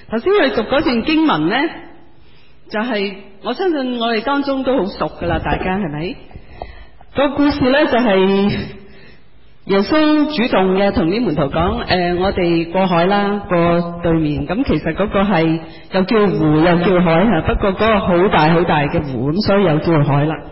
頭先我哋讀嗰段經文呢，就係我相信我哋當中都好熟噶啦，大家係咪？個故事呢，就係耶穌主動嘅同啲門徒講，我哋過海啦，過對面。咁其實嗰個係又叫湖又叫海吓，不過嗰個好大好大嘅湖，咁所以又叫海啦。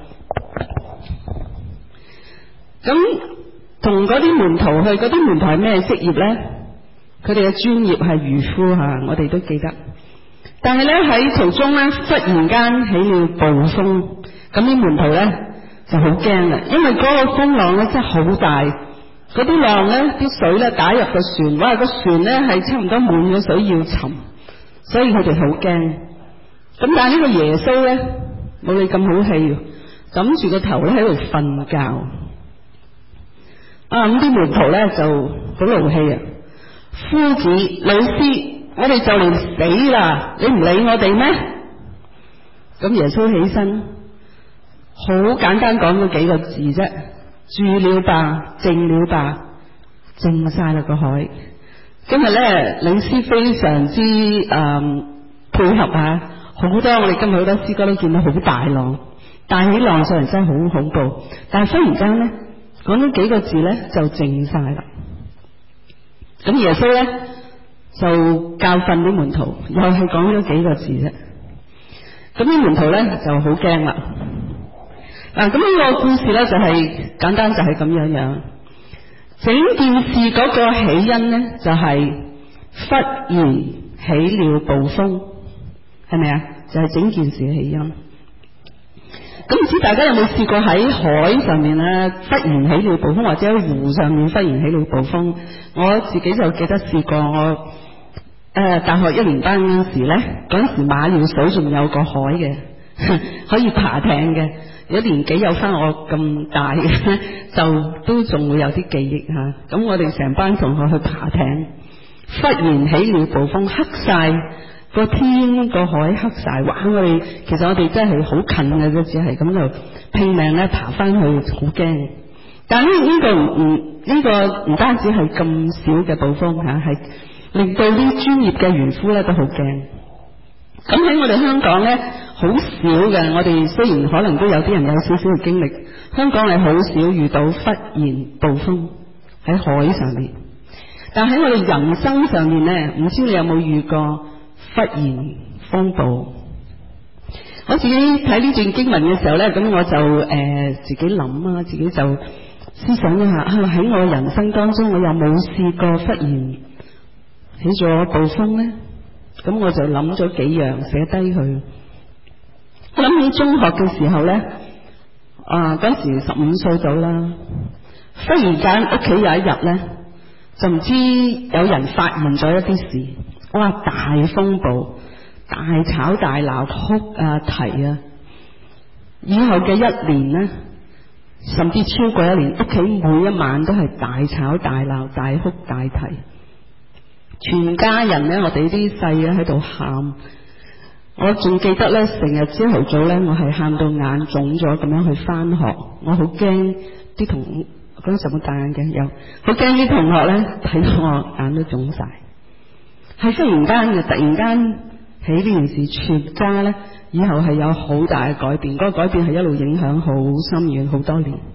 咁同嗰啲門徒去，嗰啲門徒係咩職業呢？佢哋嘅專業係漁夫吓，我哋都記得。但係呢，喺途中呢，忽然間起了暴風，咁啲門徒呢就好驚啦，因為嗰個風浪呢真係好大，嗰啲浪呢，啲水呢打入個船，哇！個船呢係差唔多滿咗水要沉，所以佢哋好驚。咁但係呢個耶穌呢，冇你咁好氣，揞住個頭呢喺度瞓覺。咁啲門徒呢就好怒氣啊！夫子、老師，我哋就嚟死啦，你唔理我哋咩？咁耶穌起身，好簡單講咗幾個字啫，住了吧，靜了吧，靜晒啦個海。今日咧，領詩非常之配合啊，好多我哋今日好多詩歌都見到好大浪，大起浪上嚟真係好恐怖。但係忽然間咧，講咗幾個字咧就靜晒啦。咁耶穌咧就教訓啲門徒，又係講咗幾個字啫。咁啲門徒咧就好驚啦。咁呢個故事咧就係簡單，就係咁樣樣。整件事嗰個起因咧就係忽然起了暴風，係咪啊？就係整件事嘅起因。咁唔知大家有冇試過喺海上面咧忽然起了暴風，或者喺湖上面忽然起了暴風？我自己就記得試過，我大學一年班嗰陣時咧，嗰陣時馬料水仲有個海嘅，可以爬艇嘅。有年紀有翻我咁大嘅，就都仲會有啲記憶吓。咁我哋成班同學去爬艇，忽然起了暴風，黑晒個天，個海黑晒，哇！其實我哋真係好近嘅啫，只係咁就拼命咧爬翻去，好驚。但係呢個唔單止係咁少嘅暴風吓，係令到啲專業嘅漁夫咧都好驚。咁喺我哋香港咧，好少嘅。我哋雖然可能都有啲人有少少嘅經歷，香港係好少遇到忽然暴風喺海上面。但喺我哋人生上面咧，唔知你有冇遇過忽然風暴？我自己睇呢段經文嘅時候咧，咁我就自己諗啊，自己就思想一下喺我人生當中，我有冇試過忽然起咗暴風咧？咁我就諗咗幾樣寫低佢。我諗起中學嘅時候咧，嗰時15歲到啦，忽然間屋企有一日咧，就唔知有人發現咗一啲事，哇！大風暴、大吵大鬧、哭啊啼啊，以後嘅一年咧，甚至超過一年，屋企每一晚都係大吵大鬧、大哭大啼。全家人咧，我哋啲細嘅喺度喊，我仲記得咧，成日朝頭早咧，我係喊到眼腫咗咁樣去翻學，我好驚啲同學嗰陣時有冇戴眼鏡？有，好驚啲同學咧睇到我眼都腫晒。係忽然間嘅，突然間起呢件事，全家咧以後係有好大嘅改變，嗰個改變係一路影響好深遠，好多年。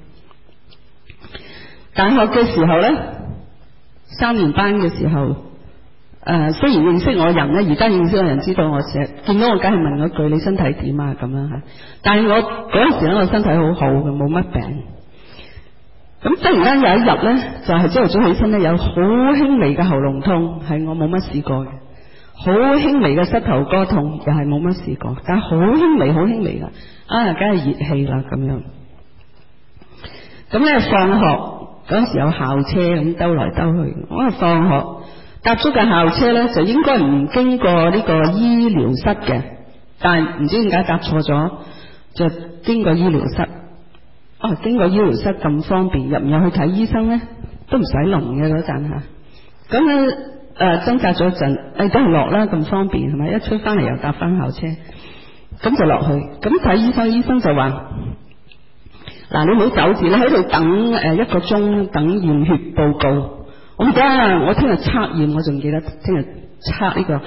大學嘅時候咧，3年班嘅時候。雖然認識我人咧，而家認識我人知道我成日見到我，梗係問我句你身體點啊咁樣吓。但係我嗰陣時咧，我身體好好嘅，冇乜病。咁突然間有一日咧，就係朝頭早起身咧，有好輕微嘅喉嚨痛，係我冇乜試過嘅。好輕微嘅膝頭哥痛，又係冇乜試過，但係好輕微，好輕微噶。梗係熱氣啦咁樣。咁咧放學嗰陣時有校車咁兜來兜去，我放學。搭咗架校車咧，就應該唔經過呢個醫療室嘅，但係唔知點解搭錯咗，就經過醫療室。經過醫療室咁方便，入唔入去睇醫生咧，都唔使輪嘅嗰陣吓。咁咧掙扎咗一陣，都係落啦，咁方便係咪？一出翻嚟又搭翻校車，咁就落去。咁睇醫生，醫生就話：嗱，你唔好走住，你喺度等1個鐘，等驗血報告。我唔得啊！我聽日測驗，我仲記得聽日測呢個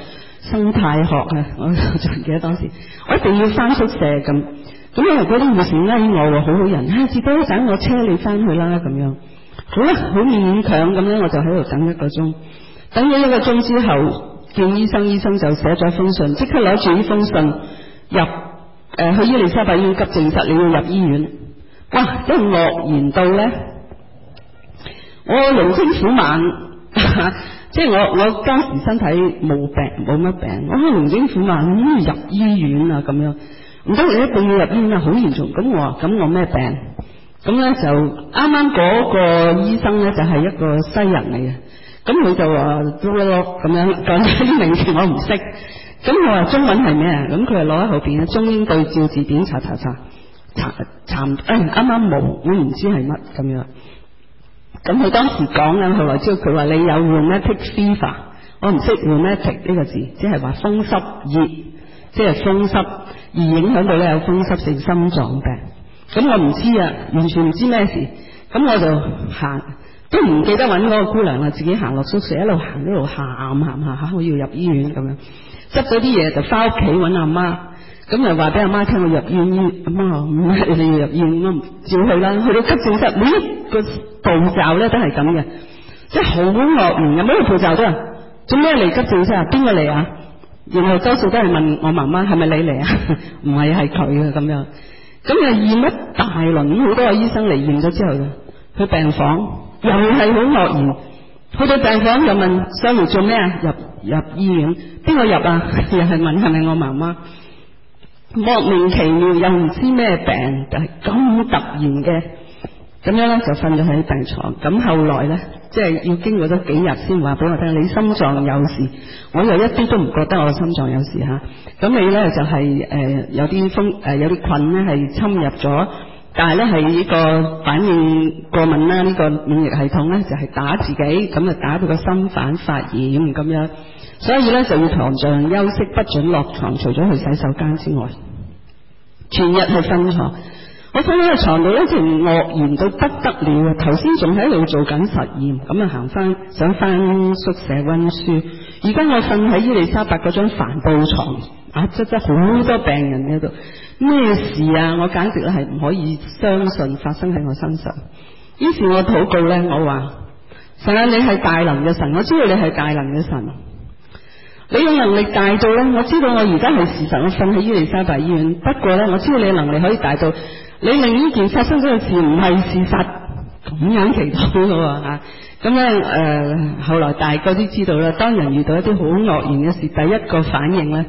生態學啊，我仲記得當時我一定要翻宿舍咁因為嗰啲護士翳我喎，好好人，至多一陣我車你翻去啦咁樣，好啦，好勉強咁咧，我就喺度等1個鐘，等咗1個鐘之後見醫生，醫生就寫咗封信，即刻攞住呢封信入去伊利沙伯醫院急症室，你要入醫院。哇！真係愕然到咧，我龍精虎猛，即係我當時身體冇乜病，我龍精虎猛，入醫院啊咁樣，唔得你一定要入醫院啊，好嚴重。咁我話咁我咩病？咁咧就啱啱嗰個醫生咧就係一個西人嚟嘅，咁佢就話咁樣講啲名詞我唔識，咁我話中文係咩啊？咁佢係攞喺後邊嘅中英對照字典查啱啱冇，我唔知係乜咁樣。咁佢當時講咧，後來知道佢話你有 rheumatic fever， 我唔識 rheumatic 呢個字，即係話風濕熱，即係風濕而影響到咧有風濕性心臟病。咁我唔知啊，完全唔知咩事。咁我就行，都唔記得揾嗰個姑娘啦，自己行落宿舍，一路行一路喊，我要入醫院咁樣。執咗啲嘢就翻屋企揾阿媽。咁就話俾阿媽聽我入醫院，阿媽話唔係你要入醫院，我唔照去啦。去到急症室，每一個步驟咧都係咁嘅，即係好愕然嘅，每一個步驟都係做咩嚟急症室啊？邊個嚟啊？然後多數都係問我媽媽係咪你嚟啊？唔係係佢啊咁樣。咁又驗一大輪，好多個醫生嚟驗咗之後去病房又係好愕然。去到病房又問商戶做咩啊？入醫院，邊個入啊？又係問係咪我媽媽？莫名其妙又唔知咩病，就係咁突然嘅，咁樣咧就瞓咗喺病床。咁後來咧，即係要經過咗幾日先話俾我聽，你心臟有事。我又一啲都唔覺得我心臟有事吓。咁你咧就係有啲有啲菌咧係侵入咗，但係咧係呢個反應過敏啦，呢個免疫系統咧就係打自己，咁啊打到個心反發炎咁樣。所以咧就要床上休息，不准落床，除咗去洗手間之外，全日係瞓床。我瞓喺個床度咧，就愕然到不得了啊！頭先仲喺度做緊實驗，咁啊行翻想翻宿舍溫書。而家我瞓喺伊利沙伯嗰張帆布床，側好多病人喺度，咩事啊？我簡直咧係唔可以相信發生喺我身上。於是我禱告咧，我話神啊，你係大能嘅神，我知道你係大能嘅神。你嘅能力大到咧，我知道我而家係事實，我瞓喺伊利沙伯醫院。不過咧，我知道你嘅能力可以大到，你令呢件發生咗嘅事唔係事實，咁樣祈禱嘅吓。咁咧後來大家都知道啦，當人遇到一啲好愕然嘅事，第一個反應咧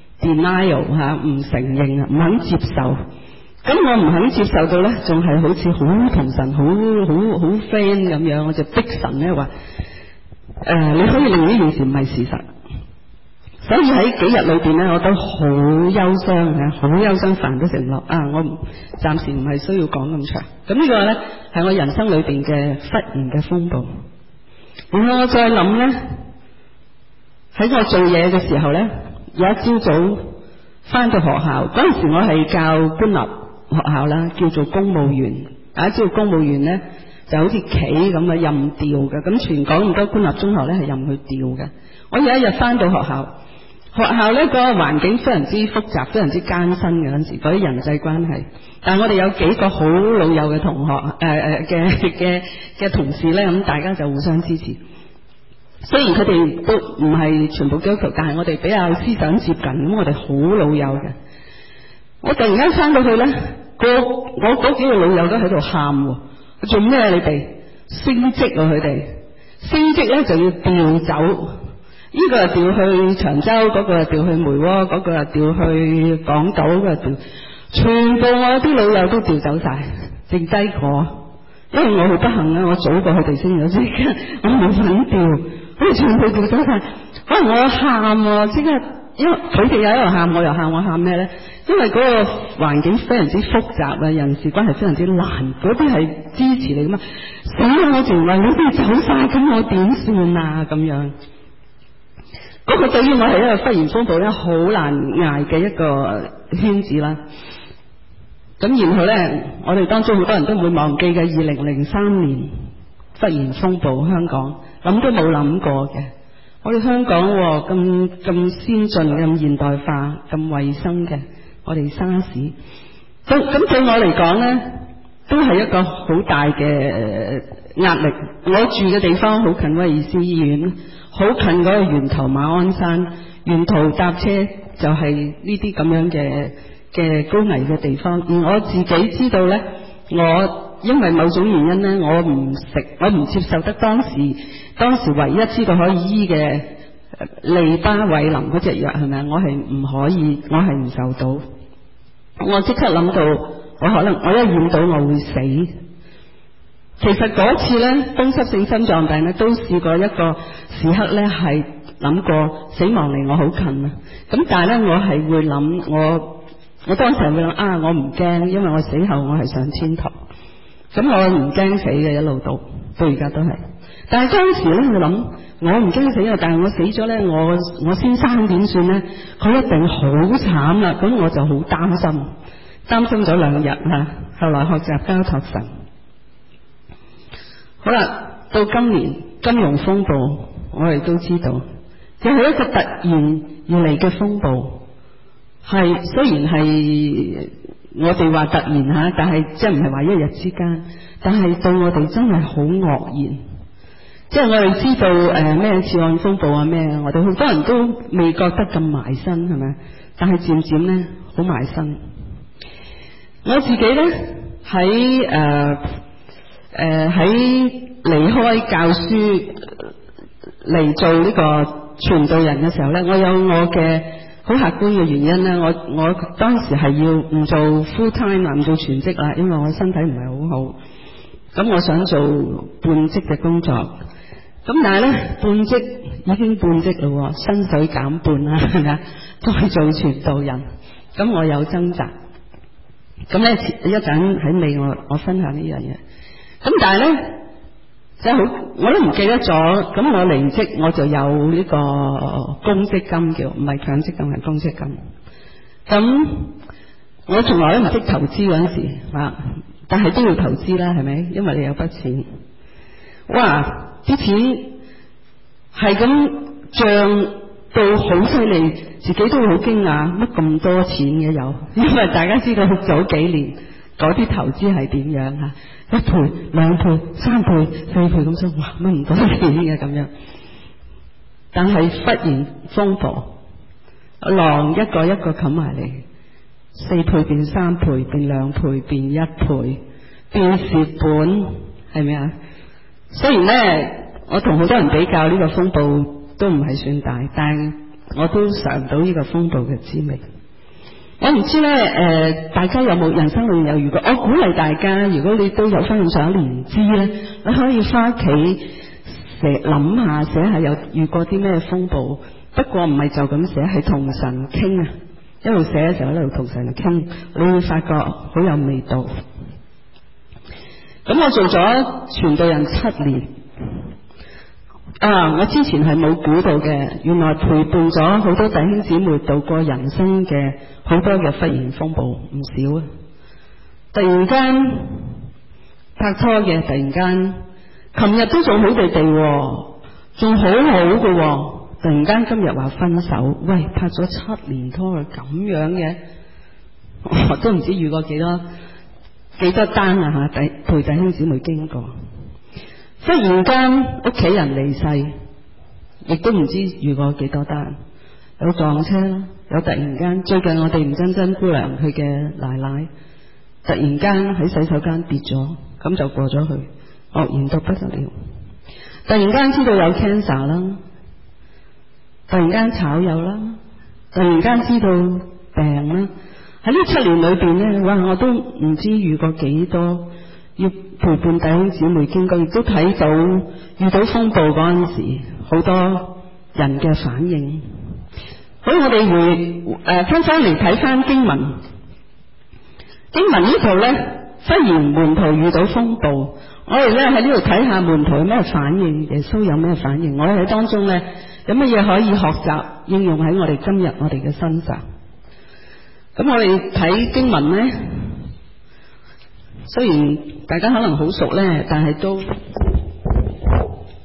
denial 吓，唔承認啊，唔肯接受。咁我唔肯接受到咧，仲係好似好同神好 friend 咁樣，我就逼神咧話你可以令呢件事唔係事實。所以喺幾日裏邊咧，我都好憂傷嘅，好憂傷，煩都承諾我暫時唔係需要講咁長。咁呢個咧係我人生裏邊嘅忽然嘅風暴。然後我再諗咧，喺我做嘢嘅時候咧，有一朝早翻到學校嗰陣時，我係教官立學校啦，叫做公務員。大家知道公務員咧就好似棋咁啊，任調嘅。咁全港咁多官立中學咧係任佢調嘅。我有一日翻到學校。學校呢個環境非常之複雜，非常之艱辛嘅嗰陣時，嗰啲人際關係。但係我哋有幾個好老友嘅同學，嘅同事咧，咁大家就互相支持。雖然佢哋都唔係全部基督徒，但係我哋比較思想接近，咁我哋好老友嘅。我突然間翻到去咧，我嗰幾個老友都喺度喊，做咩啊？你哋升職啊？佢哋升職咧就要調走。呢個又調去長洲，嗰個又調去梅窩，嗰個又調去港島，嗰個調，全部我啲老友都調走晒，剩低我，因為我好不幸啦，我早過佢哋升咗職，我冇份調，佢哋全部調走晒，可能我喊即刻，因為佢哋又喺度喊，我又喊，我喊咩咧？因為嗰個環境非常之複雜啊，人事關係非常之難，嗰啲係支持你噶嘛，死啦！我淨話你哋走晒，咁我點算啊？咁樣。嗰個對於我係一個忽然風暴咧，好難捱嘅一個圈子啦。咁然後咧，我哋當中好多人都唔會忘記嘅2003年忽然風暴香港，諗都冇諗過嘅。 我哋香港咁先進、咁現代化、咁衛生嘅，我哋沙士，咁對我嚟講呢，都係一個好大嘅壓力。我住嘅地方好近威爾斯醫院，好近嗰個源頭馬鞍山，沿途搭車就係呢啲咁樣嘅高危嘅地方。而我自己知道呢，我因為某種原因呢，我唔接受得當時唯一知道可以醫嘅利巴韋林嗰隻藥係咪？我係唔可以，我係唔受到。我即刻諗到，我一驗到我會死。其實嗰次呢，風濕性心臟病呢，都試過一個時刻呢，係諗過死亡離我好近啊。咁但係呢，我係會諗，我當時係會諗我唔驚，因為我死後我係上天堂。咁我唔驚死嘅，一路到而家都係。但係當時呢，我諗我唔驚死啊，但係我死咗呢，我先生點算呢？佢一定好慘啦。咁我就好擔心咗2日啦。後來學習交託神。好啦，到今年金融風暴，我哋都知道，就係一個突然而嚟嘅風暴。係雖然係我哋話突然但係即係唔係話一日之間，但係對我哋真係好愕然。即係我哋知道咩次按風暴啊咩，我哋好多人都未覺得咁埋身係咪？但係漸漸呢，好埋身。我自己呢，喺離開教書嚟做呢個傳道人嘅時候呢，我有我嘅好客觀嘅原因呢。我當時係要唔做 full time 唔做全職啦，因為我身體唔係好好。咁我想做半職嘅工作。咁但係呢，半職已經半職啦，薪水減半啦，係咪啊？再做傳道人，咁我有掙扎。咁呢，一陣喺尾我分享呢樣嘢。咁但係呢，即係好，我都唔記得咗。咁我離職我就有呢個公積金，叫唔係強積金，係公積金。咁我從來都唔識投資嗰陣時，但係都要投資啦，係咪？因為你有筆錢，哇！啲錢係咁漲到好犀利，自己都會好驚訝，乜咁多錢嘅有？因為大家知道早幾年嗰啲投資係點樣嚇，1倍、2倍、3倍、4倍咁樣，哇！乜唔多錢嘅咁樣。但係忽然風暴，浪一個一個冚埋嚟，4倍變3倍，變2倍，變1倍，變蝕本，係咪啊？雖然呢，我同好多人比較呢個風暴都唔係算大，但係我都嘗到呢個風暴嘅滋味。我唔知呢，大家有冇人生裏面有遇過？我鼓勵大家，如果你都有翻咁上下年資呢，你可以翻屋企諗下，寫下有遇過啲咩風暴。不過唔係就咁寫，係同神傾啊！一路寫嘅時候一路同神傾，你會發覺好有味道。咁我做咗傳道人7年，我之前係冇估到嘅，原來陪伴咗好多弟兄姊妹度過人生嘅好多嘅忽然風暴，唔少啊！突然間拍拖嘅，突然間琴日都仲好地地，仲好好嘅，突然間今日話分手，喂，拍咗7年拖咁樣嘅，我都唔知遇過幾多單啊吓，陪弟兄姊妹經過。忽然間屋企人離世，亦都唔知遇過幾多單，有撞車啦，有突然間最近我哋吳珍珍姑娘佢嘅奶奶突然間喺洗手間跌咗，咁就過咗去，愕然到不得了。突然間知道有 cancer 啦，突然間炒魷啦，突然間知道病啦。喺呢7年裏邊呢，哇！我都唔知遇過幾多要陪伴弟兄姊妹經過，亦都睇到遇到風暴嗰陣時，好多人嘅反應。所以我哋翻返嚟睇翻經文呢度呢，忽然門徒遇到風暴，我哋呢喺呢度睇下門徒有咩反應，耶穌有咩反應，我哋喺當中呢，有乜嘢可以學習應用喺我哋今日我哋嘅身上。咁我哋睇經文呢，雖然大家可能好熟呢，但係都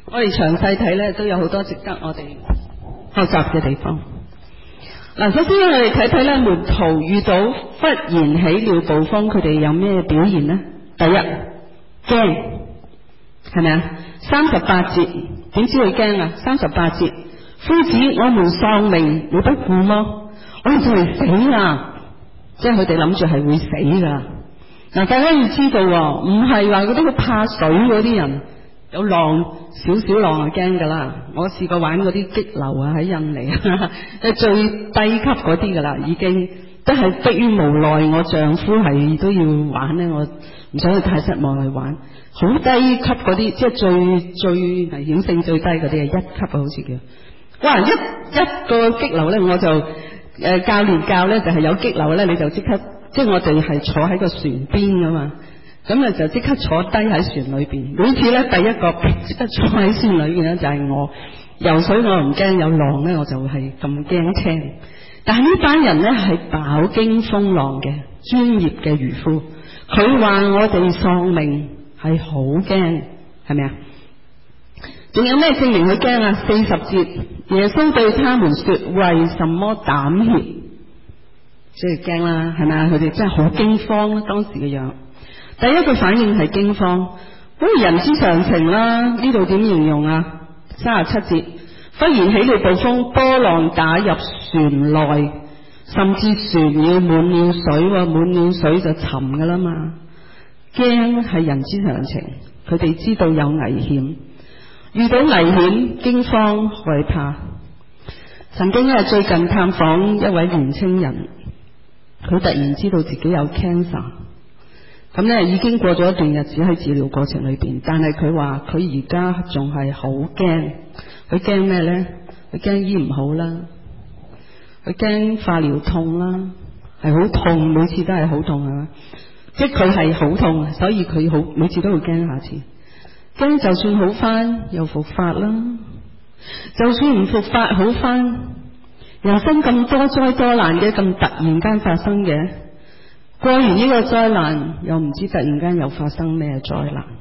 我哋詳細睇咧，都有好多值得我哋學習嘅地方。嗱，首先我哋睇睇咧，門徒遇到忽然起了暴風，佢哋有咩表現呢？第一，驚，係咪啊？38節，點知佢驚啊？38節，夫子，我們喪命，你不顧麼？我哋就嚟死啦！即係佢哋諗住係會死噶。嗱，大家要知道，唔係話嗰啲好怕水嗰啲人，有浪少少浪就驚噶啦。我試過玩嗰啲激流啊，喺印尼啊，最低級嗰啲噶啦，已經都係迫於無奈。我丈夫係都要玩咧，我唔想去太失望去玩。好低級嗰啲，即係最危險性最低嗰啲係1級啊，好似叫。哇！一個激流咧，我就教練教咧，就係有激流咧，你就即刻，即係我哋係坐喺個船邊噶嘛。咁啊就即刻坐低喺船裏邊，每次咧第一個即刻坐喺船裏邊咧就係我。游水我唔驚，有浪咧我就係咁驚青。但係呢班人咧係飽經風浪嘅專業嘅漁夫，佢話我哋喪命係好驚，係咪啊？仲有咩證明佢驚啊？40節，耶穌對他們說：為什麼膽怯？即係驚啦，係咪啊？佢哋真係好驚慌啦，當時嘅樣。第一個反應係驚慌，咁人之常情啦。呢度點形容啊？37節，忽然起了暴風，波浪打入船內，甚至船要滿了水，滿了水就沉噶啦嘛。驚係人之常情，佢哋知道有危險，遇到危險驚慌害怕。曾經咧最近探訪一位年青人，佢突然知道自己有 cancer。咁咧已經過咗一段日子喺治療過程裏邊，但係佢話佢而家仲係好驚。佢驚咩咧？佢驚醫唔好啦，佢驚化療痛啦，係好痛，每次都係好痛啊！即係佢係好痛，所以佢好每次都會驚下次，驚就算好翻又復發啦，就算唔復發好翻，人生咁多災多難嘅，咁突然間發生嘅。過完呢個災難，又唔知突然間又發生咩災難，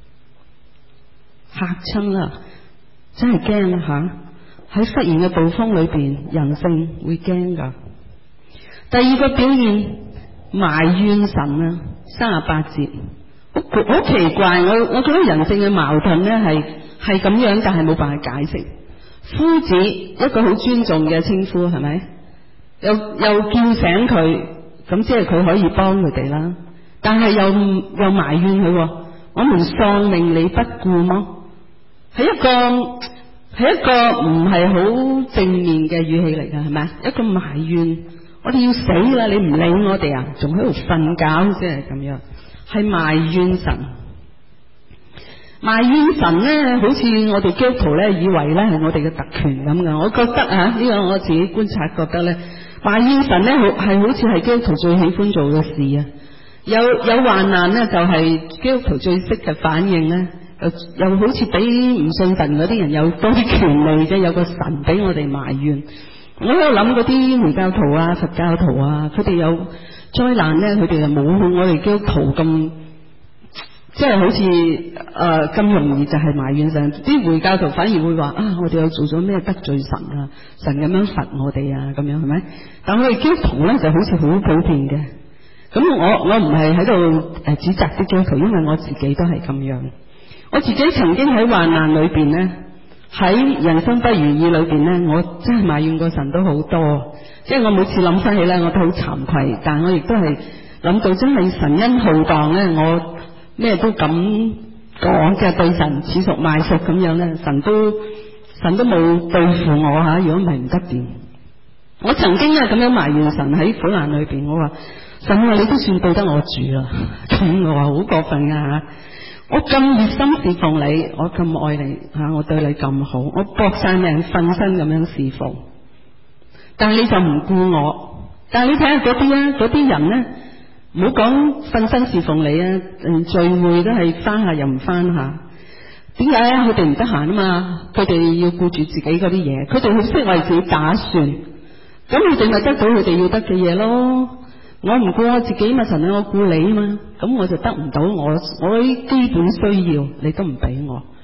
嚇親啦，真係驚啊吓！喺忽然嘅暴風裏邊，人性會驚噶。第二個表現，埋怨神啊，38節，好奇怪，我覺得人性嘅矛盾咧係咁樣，但係冇辦法解釋。夫子一個好尊重嘅稱呼，係咪？又叫醒佢。咁即係佢可以幫佢哋啦，但係又埋怨佢，我們喪命你不顧麼？係一個唔係好正面嘅語氣嚟噶，係咪？一個埋怨，我哋要死啦，你唔理我哋啊，仲喺度瞓覺，即係咁樣，係埋怨神。埋怨神咧，好似我哋基督徒咧以為咧係我哋嘅特權咁噶。我覺得啊，呢個我自己觀察覺得咧。埋怨神咧，係好似係基督徒最喜歡做嘅事啊！有患難咧，就係基督徒最識嘅反應咧，又好似比唔信神嗰啲人有多啲權利啫，有個神俾我哋埋怨。我喺度諗嗰啲回教徒啊、佛教徒啊，佢哋有災難咧，佢哋就冇我哋基督徒咁，即係好似咁容易就係埋怨神。啲回教徒反而會話啊，我哋又做咗咩得罪神啊？神咁樣罰我哋啊，咁樣係咪？但我哋基督徒咧就好似好普遍嘅。咁我唔係喺度指責啲基督徒，因為我自己都係咁樣。我自己曾經喺患難裏邊咧，喺人生不如意裏邊咧，我真係埋怨過神都好多。即係我每次諗翻起咧，我都好慚愧，但我亦都係諗到真係神恩浩蕩咧，我咩都敢講嘅，對神似屬賣屬咁樣咧，神都冇對付我吓，如果唔係唔得掂。我曾經咁樣埋怨神喺苦難裏邊，我話神啊，你都算對得我住啦，咁我話好過分啊！我咁熱心侍奉你，我咁愛你吓，我對你咁好，我搏晒命瞓身咁樣侍奉，但係你就唔顧我。但係你睇下嗰啲啊，嗰啲人咧，唔好講瞓身侍奉你啊，聚會都係翻下又唔翻下。點解啊？佢哋唔得閒啊嘛，佢哋要顧住自己嗰啲嘢，佢哋好識為自己打算。咁佢哋咪得到佢哋要得嘅嘢咯。我唔顧我自己嘛，神啊，我顧你啊嘛，咁我就得唔到我啲基本需要，你都唔俾我，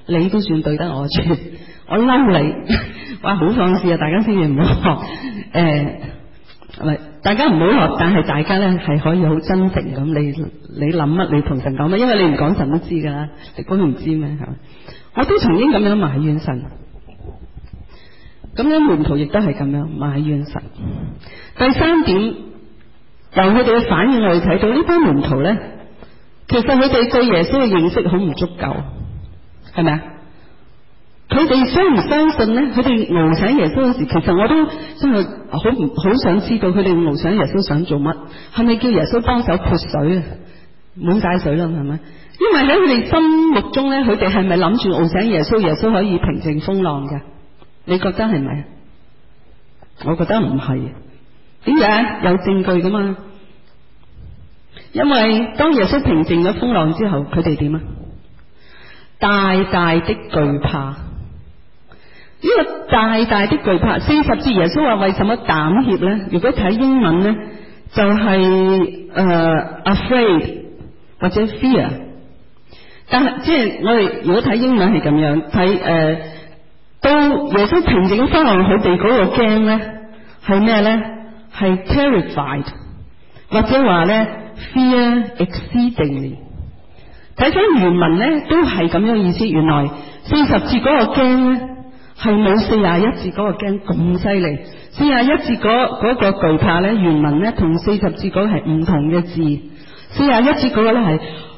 你都算對得我住，我嬲你，哇好放肆啊！大家千祈唔好學，大家唔好學，但係大家咧係可以好真誠咁，你諗乜你同神講乜，因為你唔講神都知㗎啦，你估唔知咩係咪？我都曾經咁樣埋怨神，咁樣門徒亦都係咁樣埋怨神。第三點，由佢哋嘅反應我哋睇到呢班門徒咧，其實佢哋對耶穌嘅認識好唔足夠，係咪啊？佢哋相唔相信咧？佢哋熬醒耶穌嗰時，其實我都真係好想知道佢哋熬醒耶穌想做乜？係咪叫耶穌幫手潑水啊？滿晒水啦，係咪？因為喺佢哋心目中咧，佢哋係咪諗住熬醒耶穌，耶穌可以平靜風浪嘅？你覺得係咪？我覺得唔係。點解？有證據噶嘛？因為當耶穌平靜咗風浪之後，佢哋點啊？大大的懼怕。呢個大大的懼怕，40節耶穌話為什麼膽怯呢？如果睇英文呢，就係afraid 或者 fear。但係即係我哋如果睇英文係咁樣睇到耶穌平靜風浪，佢哋嗰個驚呢係咩呢？係 terrified 或者話呢 fear exceedingly。睇翻原文呢都係咁樣意思。原來40節嗰個驚呢係冇41節嗰個驚咁犀利。41節嗰個懼怕呢，原文呢同40節嗰個係唔同嘅字。41節嗰個呢係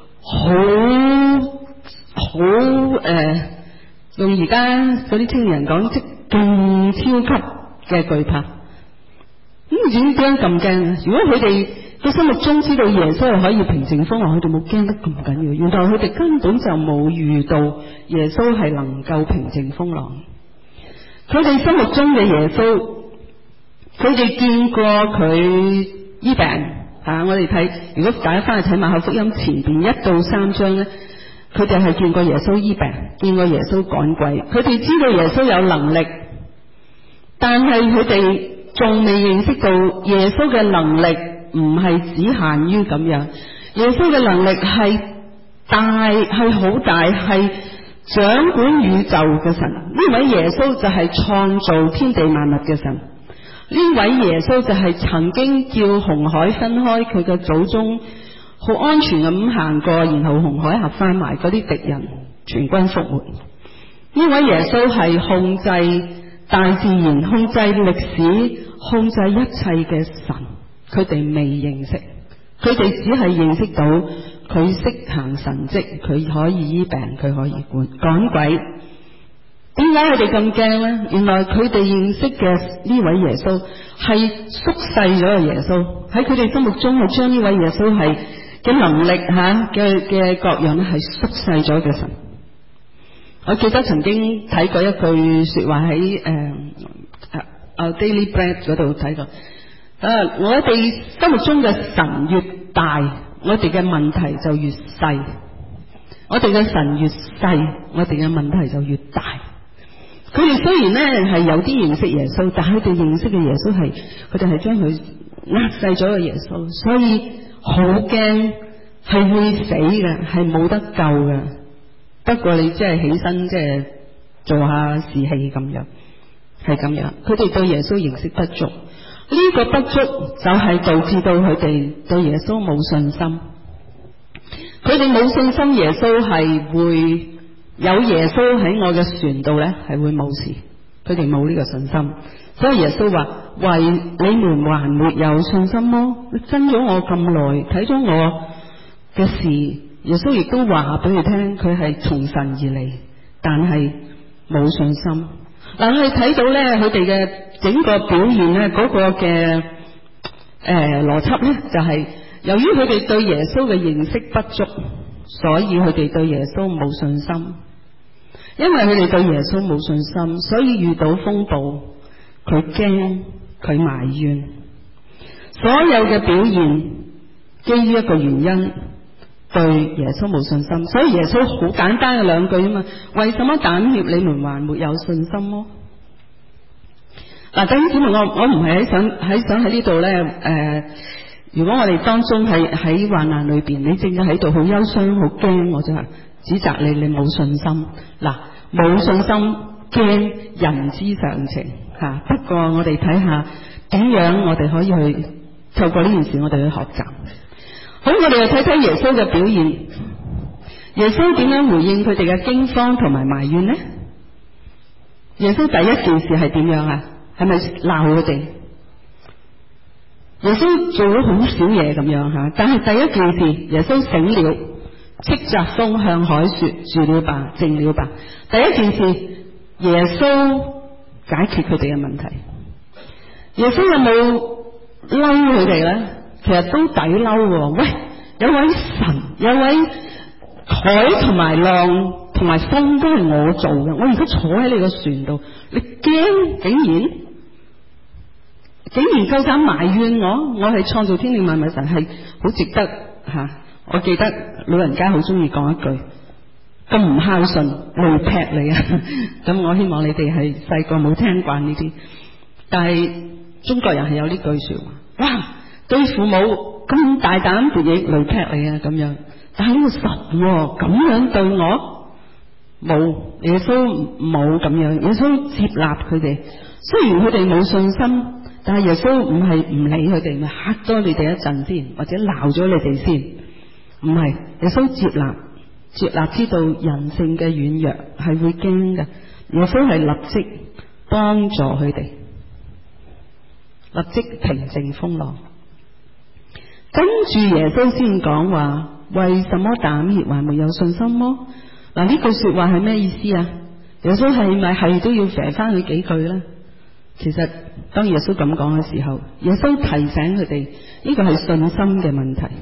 好用而家嗰啲青年人講，即勁超級嘅懼怕。咁點解咁驚啊？如果佢哋個心目中知道耶穌係可以平靜風浪，佢哋冇驚得咁緊要。原來佢哋根本就冇遇到耶穌係能夠平靜風浪。佢哋心目中嘅耶穌，佢哋見過佢醫病我哋睇，如果大家翻去睇馬可福音前邊1到3章咧，佢哋係見過耶穌醫病，見過耶穌趕鬼，佢哋知道耶穌有能力，但係佢哋仲未認識到耶穌嘅能力唔係只限於咁樣，耶穌嘅能力係大，係好大，係掌管宇宙嘅神。呢位耶穌就係創造天地萬物嘅神。呢位耶穌就係曾經叫紅海分開，佢嘅祖宗好安全咁行過，然後紅海合翻埋，嗰啲敵人全軍覆沒。呢位耶穌係控制大自然、控制歷史、控制一切嘅神。佢哋未認識，佢哋只係認識到佢識行神蹟，佢可以醫病，佢可以趕鬼。點解佢哋咁驚呢？原來佢哋認識嘅呢位耶穌係縮細咗嘅耶穌，喺佢哋心目中係將呢位耶穌係嘅能力嘅各樣咧係縮細咗嘅神。我記得曾經睇過一句說話喺Daily Bread 嗰度睇過。我哋心目中嘅神越大，我哋嘅問題就越細；我哋嘅神越細，我哋嘅問題就越大。佢哋雖然咧係有啲認識耶穌，但係佢哋認識嘅耶穌係佢哋係將佢壓細咗嘅耶穌，所以好驚，係會死嘅，係冇得救嘅。不過你即係起身即係做下士氣咁樣，係咁樣。佢哋對耶穌認識不足。呢個不足就係導致到佢哋對耶穌冇信心。佢哋冇信心耶穌係會有耶穌喺我嘅船度呢係會冇事，佢哋冇呢個信心。所以耶穌話：為你們還沒有信心麼？跟咗我咁耐，睇咗我嘅事，耶穌亦都話俾佢聽，佢係從神而嚟，但係冇信心。嗱，我哋睇到咧，佢哋嘅整個表現咧，嗰個嘅邏輯咧，就係由於佢哋對耶穌嘅認識不足，所以佢哋對耶穌冇信心。因為佢哋對耶穌冇信心，所以遇到風暴，佢驚，佢埋怨。所有嘅表現基於一個原因，對耶穌冇信心。所以耶穌好簡單嘅2句啊嘛，為什麼膽怯你們還沒有信心麼？嗱，弟兄姊妹，我唔係想喺呢度咧，如果我哋當中喺患難裏邊，你正喺度好憂傷、好驚，我就指責你冇信心。嗱，冇信心驚人之常情吓，不過我哋睇下點樣我哋可以去透過呢件事我哋去學習。好，我哋又睇睇耶穌嘅表現。耶穌點樣回應佢哋嘅驚慌同埋埋怨呢？耶穌第一件事係點樣啊？係咪鬧佢哋？耶穌做咗好少嘢咁樣吓，但係第一件事，耶穌醒了，斥責風向海說：住了吧，靜了吧。第一件事，耶穌解決佢哋嘅問題。耶穌有冇嬲佢哋咧？其實都抵嬲喎。喂，有位神，有位海同埋浪同埋風都係我做嘅，我而家坐喺你個船度，你驚竟然夠膽埋怨我係創造天地萬物神，係好值得吓。我記得老人家好中意講一句：咁唔孝順，雷劈你啊！咁我希望你哋係細個冇聽慣呢啲，但係中國人係有呢句說話：哇，對父母咁大膽嘅嘢，雷劈你啊！咁樣，但係呢個神咁樣對我，冇，耶穌冇咁樣，耶穌接納佢哋。雖然佢哋冇信心，但係耶穌唔係唔理佢哋，咪嚇多你哋一陣先，或者鬧咗你哋先。唔係，耶穌接納知道人性嘅軟弱係會驚嘅。耶穌係立即幫助佢哋，立即平靜風浪。跟住耶穌先講話：為什麼膽怯還沒有信心麼？嗱，呢句說話係咩意思啊？耶穌係咪係都要射翻佢幾句呢？其實當耶穌咁講嘅時候，耶穌提醒佢哋呢個係信心嘅問題，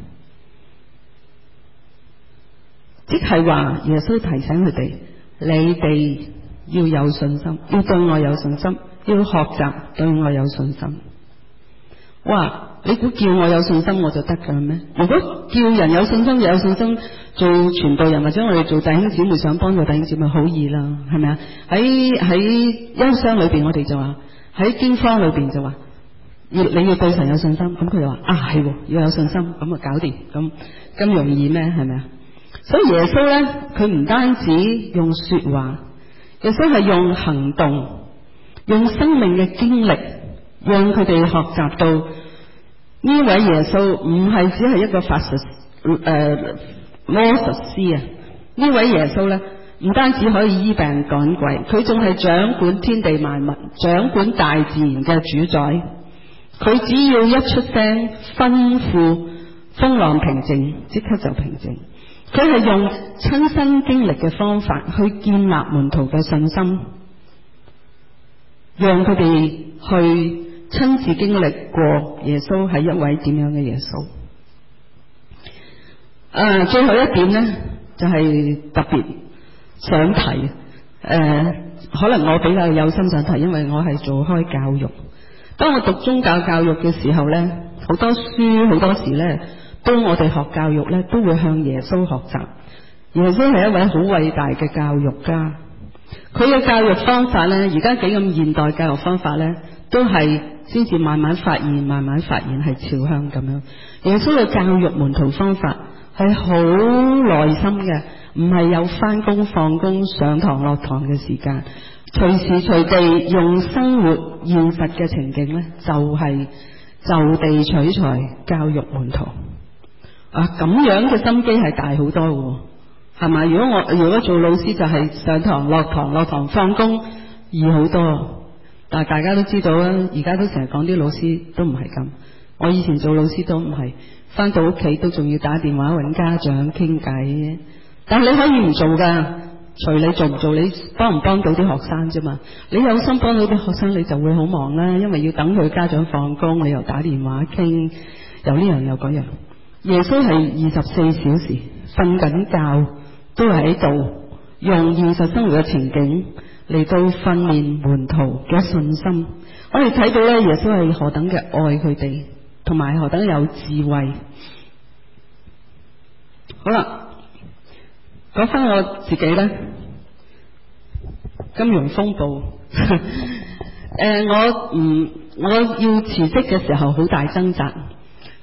即係話耶穌提醒佢哋，你哋要有信心，要對我有信心，要學習對我有信心。哇！你估叫我有信心我就得㗎咩？如果叫人有信心就有信心，做傳道人或者我哋做弟兄姊妹想幫助弟兄姊妹好易啦，係咪啊？喺憂傷裏邊我哋就話，喺驚慌裏邊就話，你要對神有信心，咁佢就話係要有信心，咁啊搞掂，咁容易咩？係咪啊？所以耶穌咧，佢唔單止用說話，耶穌係用行動，用生命嘅經歷，讓佢哋學習到呢位耶穌唔係只係一個法術魔術師啊！呢位耶穌咧，唔單止可以醫病趕鬼，佢仲係掌管天地萬物、掌管大自然嘅主宰。佢只要一出聲，吩咐風浪平靜，即刻就平靜。佢係用親身經歷嘅方法去建立門徒嘅信心，讓佢哋去親自經歷過耶穌係一位點樣嘅耶穌。最後一點呢，就係特別想提，可能我比較有心想提，因為我係做開教育。當我讀宗教教育嘅時候呢，好多書好多時呢，都我哋學教育呢，都會向耶穌學習。耶穌係一位好偉大嘅教育家，佢嘅教育方法呢，而家幾咁現代教育方法呢，都係先至慢慢發現係朝向咁樣。耶穌嘅教育門徒方法係好耐心嘅，唔係有返工放工上堂落堂嘅時間，隨時隨地用生活現實嘅情景呢，就地取材教育門徒。咁樣嘅心機係大好多嘅，係咪？如果做老師就係上堂落堂放工易好多，但係大家都知道啦，而家都成日講啲老師都唔係咁。我以前做老師都唔係，返到屋企都仲要打電話搵家長傾偈。但係你可以唔做噶，隨你做唔做，你幫唔幫到啲學生啫嘛。你有心幫到啲學生，你就會好忙啦，因為要等佢家長放工，你又打電話傾，又呢樣又嗰樣。耶穌係24小時瞓緊覺，都喺度用現實生活嘅情景嚟到訓練門徒嘅信心。我哋睇到咧，耶穌係何等嘅愛佢哋，同埋何等有智慧。好啦，講翻我自己咧，金融風暴。我要辭職嘅時候好大掙扎。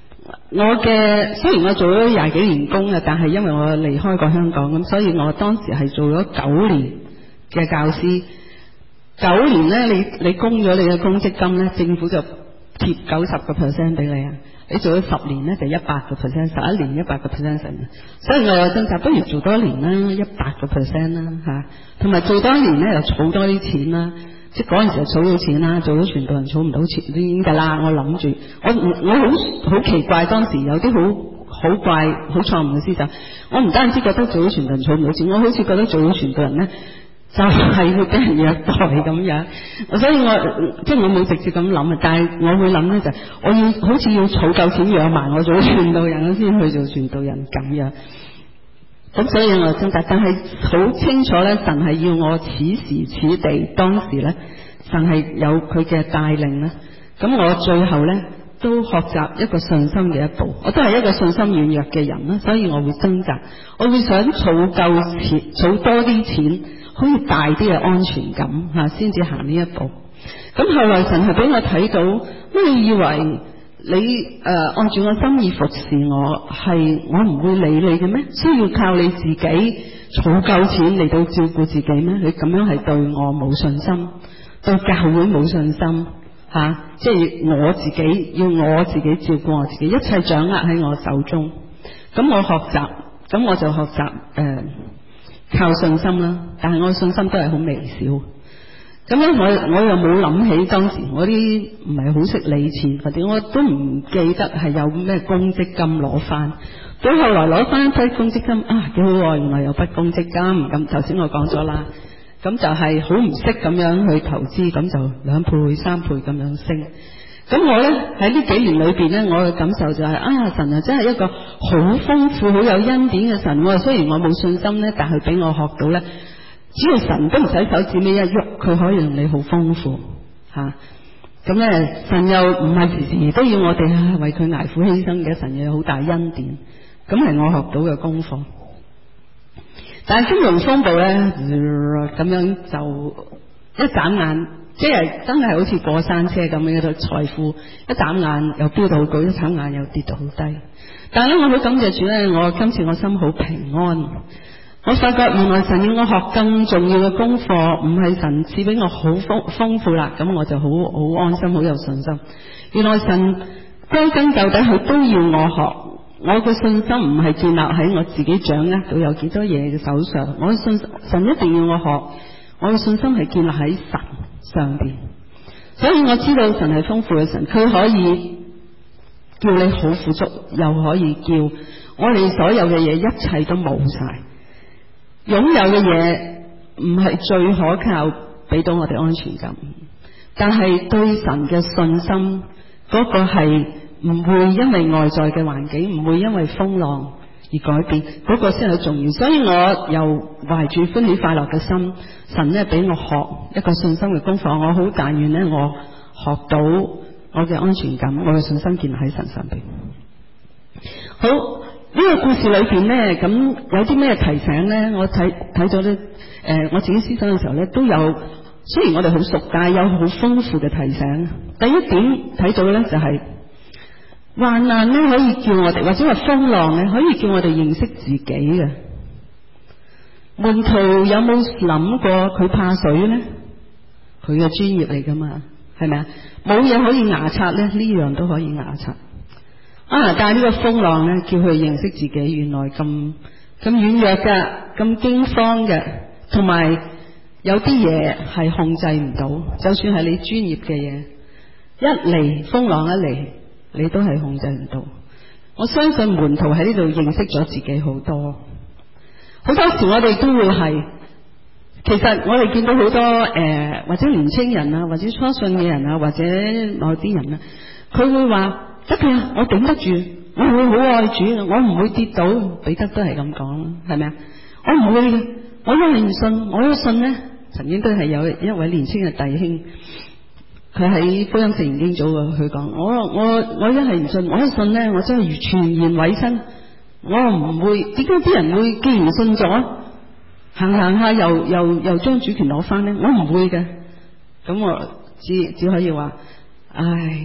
雖然我做咗20幾年工嘅，但係因為我離開過香港，咁所以我當時係做咗9年嘅教師。9年咧，你供咗你嘅公積金咧，政府就貼90% 俾你啊。你做咗10年咧，就100%，11年100%成。所以我有掙扎，不如做多一年啦，100%啦嚇，同埋做多一年咧又儲多啲錢啦。即係嗰陣時就儲到錢啦，做咗傳道人儲唔到錢都已經㗎啦。我諗住，我好奇怪，當時有啲好怪、好錯誤嘅思想。我唔單止覺得做咗傳道人儲唔到錢，我好似覺得做咗傳道人咧就係會俾人虐待咁樣。所以我冇直接咁諗啊，但係我會諗咧就我要好似要儲夠錢養埋我做傳道人，我先去做傳道人咁樣。咁所以我掙扎，但係好清楚咧，神係要我此時此地，當時咧，神係有佢嘅帶領咧。咁我最後咧都學習一個信心嘅一步，我都係一個信心軟弱嘅人啦，所以我會掙扎，我會想儲夠錢，儲多啲錢，可以大啲嘅安全感嚇，先至行呢一步。咁後來神係俾我睇到，你以為你按住我心意服侍我唔會理你嘅咩？需要靠你自己儲夠錢嚟到照顧自己咩？你咁樣係對我冇信心，對教會冇信心嚇，即係我自己要我自己照顧我自己，一切掌握喺我手中。咁我就學習靠信心啦，但係我嘅信心都係好微小。咁咧，我又冇諗起當時我啲唔係好識理錢，或者我都唔記得係有咩公積金攞翻。到後來攞翻一批公積金啊，幾好喎！原來有筆公積金。咁頭先我講咗啦，咁就係好唔識咁樣去投資，咁就2倍、3倍咁樣升。咁我咧喺呢幾年裏邊咧，我嘅感受就係神啊，真係一個好豐富、好有恩典嘅神。雖然我冇信心咧，但係俾我學到咧。只要神都唔使手指尾一喐，佢可以令你好豐富嚇。咁咧，神又唔係時時都要我哋為佢捱苦犧牲嘅，神又有好大恩典。咁係我學到嘅功課。但係金融風暴咧，咁樣就一眨眼，即係真係好似過山車咁樣嘅財富，一眨眼又飆到好高，一眨眼又跌到好低。但係咧，我好感謝主咧，今次我心好平安。我發覺原來神要我學更重要嘅功課，唔係神賜俾我好豐富啦，咁我就好安心，好有信心。原來神歸根究底，佢都要我學。我嘅信心唔係建立喺我自己掌握到有幾多嘢嘅手上，我嘅信神一定要我學。我嘅信心係建立喺神上邊，所以我知道神係豐富嘅神，佢可以叫你好富足，又可以叫我哋所有嘅嘢一切都冇晒。擁有嘅嘢唔係最可靠，俾到我哋安全感，但係對神嘅信心嗰個係唔會因為外在嘅環境，唔會因為風浪而改變，嗰個先係重要。所以我又懷住歡喜快樂嘅心，神咧俾我學一個信心嘅功課，我好但願咧我學到我嘅安全感，我嘅信心建立喺神上邊。好。呢個故事裏邊咧，咁有啲咩提醒咧？我睇咗咧，我自己思想嘅時候咧，都有。雖然我哋好熟，但係有好豐富嘅提醒。第一點睇到咧就係患難咧可以叫我哋，或者話風浪咧可以叫我哋認識自己嘅。門徒有冇諗過佢怕水咧？佢嘅專業嚟噶嘛，係咪啊？冇嘢可以牙擦咧，呢樣都可以牙擦。但係呢個風浪咧，叫佢認識自己，原來咁軟弱嘅，咁驚慌嘅，同埋有啲嘢係控制唔到。就算係你專業嘅嘢，一嚟風浪一嚟，你都係控制唔到。我相信門徒喺呢度認識咗自己好多。好多時我哋都會係，其實我哋見到好多或者年青人啊，或者初信嘅人啊，或者某啲人啊，佢會話。得嘅，我頂得住，我會好愛主，我唔會跌倒。彼得都係咁講，係咪啊？我唔會嘅，我因為唔信，我一信呢，曾經都係有一位年輕嘅弟兄，佢喺福音城已經組嘅，佢講我一係唔信，我一信呢，我真係全然委身，我唔會。點解啲人會既然信咗，行下又將主權攞翻呢？我唔會嘅。咁我只可以話，唉。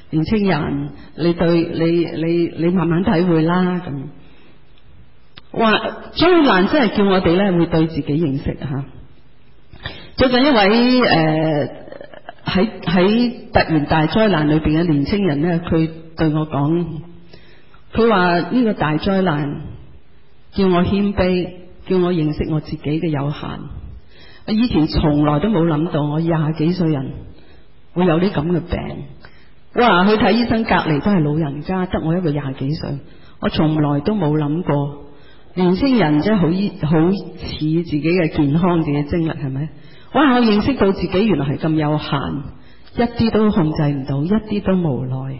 年青人，你慢慢體會啦咁。哇！災難真係叫我哋咧會對自己認識吓。最近一位喺突然大災難裏邊嘅年青人咧，佢對我講，佢話呢個大災難叫我謙卑，叫我認識我自己嘅有限。我以前從來都冇諗到我20幾歲人會有啲咁嘅病。哇！去睇醫生，隔籬都係老人家，得我一個20幾歲，我從來都冇諗過年輕人真係好似自己嘅健康、自己嘅精力，係咪？哇！我認識到自己原來係咁有限，一啲都控制唔到，一啲都無奈。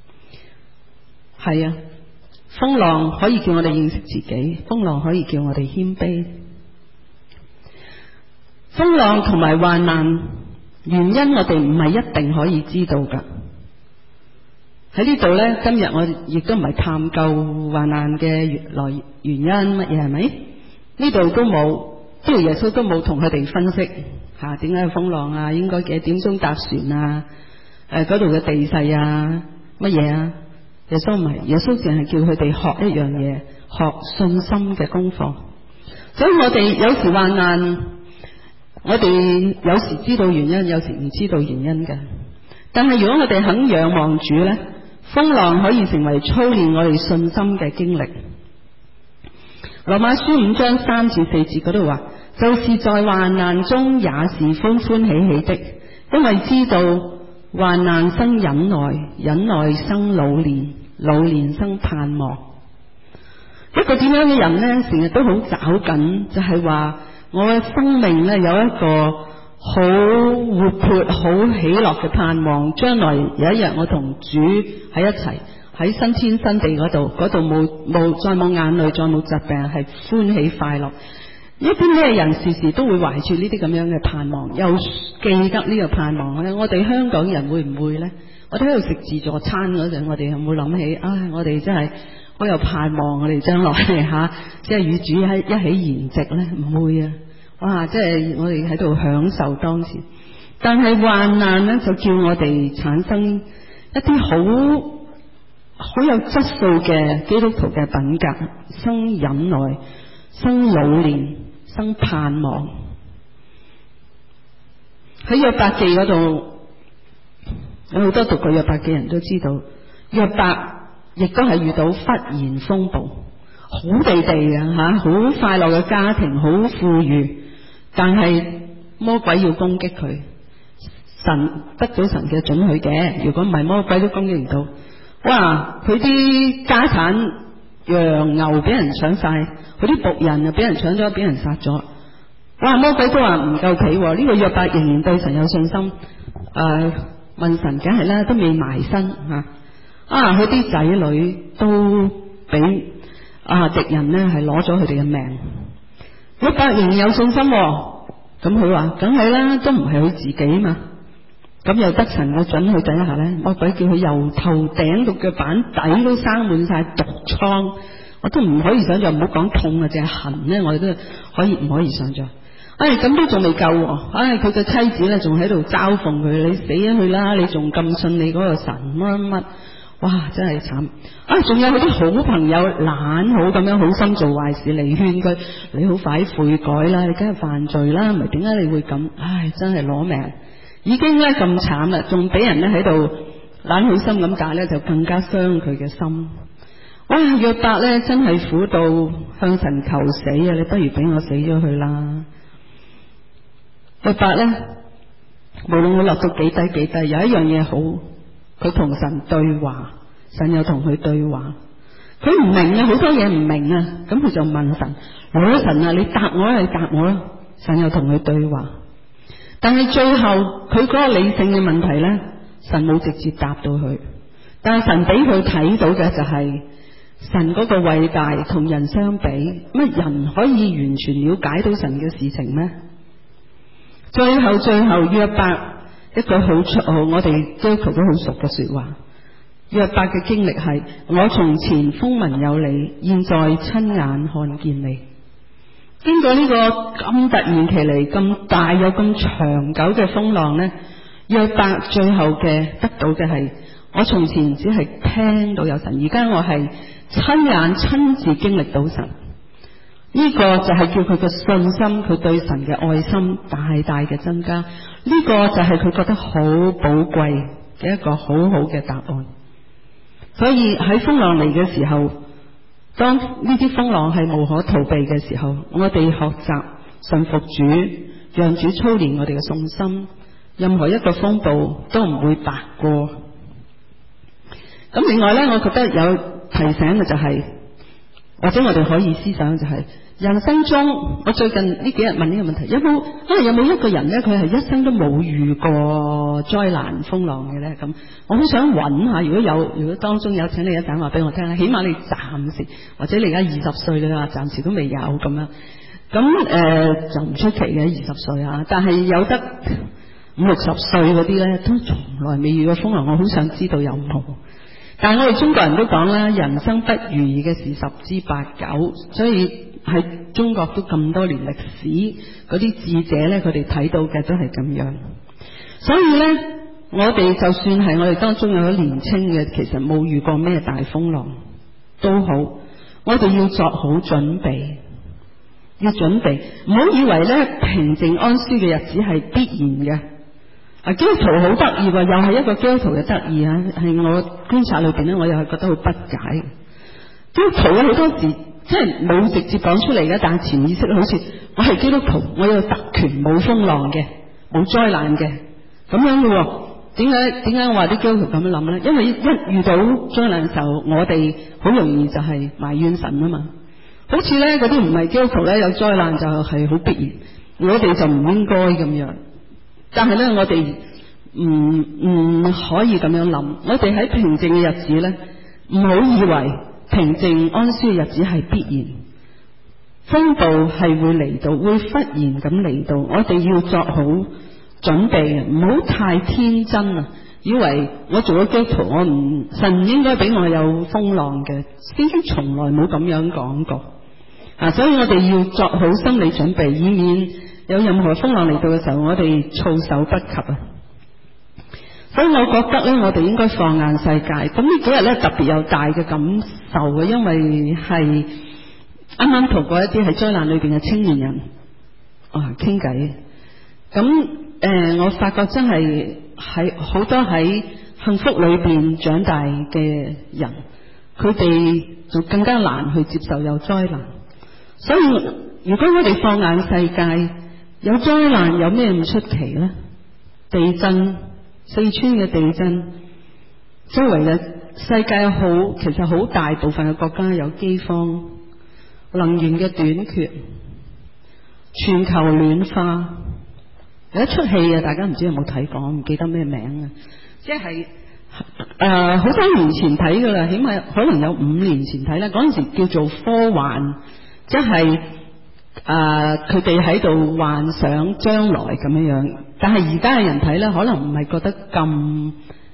係啊，風浪可以叫我哋認識自己，風浪可以叫我哋謙卑。風浪同埋患難原因，我哋唔係一定可以知道噶。喺呢度呢，今日我亦都唔係探究患難嘅原因乜嘢，係咪？呢度都冇，即係耶穌都冇同佢哋分析吓點解有風浪啊，應該幾點鐘搭船啊，嗰度嘅地勢啊，乜嘢啊？耶穌唔係，耶穌淨係叫佢哋學一樣嘢，學信心嘅功課。所以我哋有時患難，我哋有時知道原因，有時唔知道原因嘅。但係如果我哋肯仰望主呢，風浪可以成為操練我哋信心嘅經歷。羅馬書5章3至4節嗰度話，就是在患難中也是歡歡喜喜的，因為知道患難生忍耐，忍耐生老練，老練生盼望。一個點樣嘅人呢，成日都好找緊，就係話我嘅生命呢，有一個好活潑、好喜樂嘅盼望，將來有一日我同主喺一齊，喺新天新地嗰度再冇眼淚，再冇疾病，係歡喜快樂。一般咩人時時都會懷住呢啲咁樣嘅盼望，又記得呢個盼望咧？我哋香港人會唔會呢？我哋喺度食自助餐嗰陣，我哋有冇諗起？唉，我哋真係好有盼望，我哋將來吓，即係與主一起筵席呢？唔會啊！哇！即係我哋喺度享受當前，但係患難呢，就叫我哋產生一啲好有質素嘅基督徒嘅品格，生忍耐，生老練，生盼望。喺約伯記嗰度，有好多讀過約伯記人都知道，約伯亦都係遇到忽然風暴，好地地嘅吓，好快樂嘅家庭，好富裕。但係魔鬼要攻擊佢，神得到神嘅准許嘅，如果唔係魔鬼都攻擊唔到。哇！佢啲家產羊牛俾人搶晒，佢啲僕人又俾人搶咗，俾人殺咗。哇！魔鬼都話唔夠皮，呢個約伯仍然對神有信心。問神梗係啦，都未埋身吓。佢啲仔女都俾敵人呢係攞咗佢哋嘅命。約伯仍然有信心，咁佢話梗係啦，都唔係佢自己嘛。咁又得神嘅准許底下呢，魔鬼叫佢由頭頂到腳板底都生滿晒毒瘡，我都唔可以想象，唔好講痛啊，淨係痕呢，我哋都唔可以想象。咁都仲未夠，佢嘅妻子呢仲喺度嘲諷佢，你死咗去啦，你仲咁信你嗰個神乜乜？哇！真係慘。仲有佢啲好朋友懶好咁樣好心做壞事嚟勸佢，你好快悔改啦，你梗係犯罪啦，唔係點解你會咁？真係攞命。已經咧咁慘啦，仲俾人咧喺度懶好心咁解咧，就更加傷佢嘅心。哇！約伯咧真係苦到向神求死啊！你不如俾我死咗去啦。約伯咧，無論佢落到幾低幾低，有一樣嘢好，佢同神對話，神又同佢對話。佢唔明啊，好多嘢唔明啊，咁佢就問神：我神啊，你答我啦，你答我啦。神又同佢對話。但係最後佢嗰個理性嘅問題呢，神冇直接答到佢，但係神俾佢睇到嘅就係神嗰個偉大同人相比，乜人可以完全了解到神嘅事情咩？最後約伯一句好出號，我哋基督徒都好熟嘅說話。約伯嘅經歷係：我從前風聞有你，現在親眼看見你。經過呢個咁突然其嚟咁大有咁長久嘅風浪呢，約伯最後嘅得到嘅係我從前只係聽到有神，而家我係親眼親自經歷到神。呢個就係叫佢嘅信心，佢對神嘅愛心大大嘅增加。呢個就係佢覺得好寶貴嘅一個好好嘅答案。所以喺風浪嚟嘅時候，當呢啲風浪係無可逃避嘅時候，我哋學習順服主，讓主操練我哋嘅信心，任何一個風暴都唔會白過。咁另外呢，我覺得有提醒嘅就係，或者我哋可以思想就係，人生中，我最近呢幾日問呢個問題，有冇一個人呢？佢係一生都冇遇過災難風浪嘅呢？咁我好想揾下，如果當中有，請你一陣話俾我聽啦。起碼你暫時，或者你而家20歲啦，暫時都未有咁樣。咁就唔出奇嘅20歲啊，但係有得50、60歲嗰啲呢，都從來未遇過風浪。我好想知道有冇。但係我哋中國人都講啦，人生不如意嘅事10之8九，所以喺中國都咁多年歷史，嗰啲智者呢，佢哋睇到嘅都係咁樣。所以呢，我哋就算係我哋當中有啲年青嘅，其實冇遇過咩大風浪都好，我哋要作好準備，唔好以為呢平靜安舒嘅日子係必然嘅。基督徒好得意喎，又係一個基督徒嘅得意啊！係我觀察裏邊呢，我又係覺得好不解。基督徒好多時即係冇直接講出嚟嘅，但係潛意識好似我係基督徒，我有特權，冇風浪嘅，冇災難嘅咁樣嘅喎。點解我話啲基督徒咁樣諗呢？因為一遇到災難嘅時候，我哋好容易就係埋怨神啊嘛。好似呢嗰啲唔係基督徒呢，有災難就係好必然，我哋就唔應該咁樣。但係呢，我哋唔可以咁樣諗。我哋喺平靜嘅日子呢，唔好以為平靜安舒嘅日子係必然，風暴係會嚟到，會忽然咁嚟到。我哋要作好準備，唔好太天真啊！以為我做咗基督徒，神唔應該俾我有風浪嘅，聖經從來冇咁樣講過。所以我哋要作好心理準備，以免有任何風浪嚟到嘅時候，我哋措手不及啊！所以我覺得呢，我哋應該放眼世界。咁呢幾日呢，特別有大嘅感受嘅，因為係啱啱同過一啲喺災難裏邊嘅青年人傾偈。咁我發覺真係喺好多喺幸福裏邊長大嘅人，佢哋就更加難去接受有災難。所以如果我哋放眼世界，有災難有咩唔出奇呢？地震，四川嘅地震，周圍嘅世界其實好大部分嘅國家有饑荒、能源嘅短缺、全球暖化。有一出戲啊，大家唔知有冇睇過，我唔記得咩名啊，即係好多年前睇噶啦，起碼可能有5年前睇啦。嗰陣時叫做科幻，即係佢哋喺度幻想將來咁樣，但係而家嘅人睇呢，可能唔係覺得咁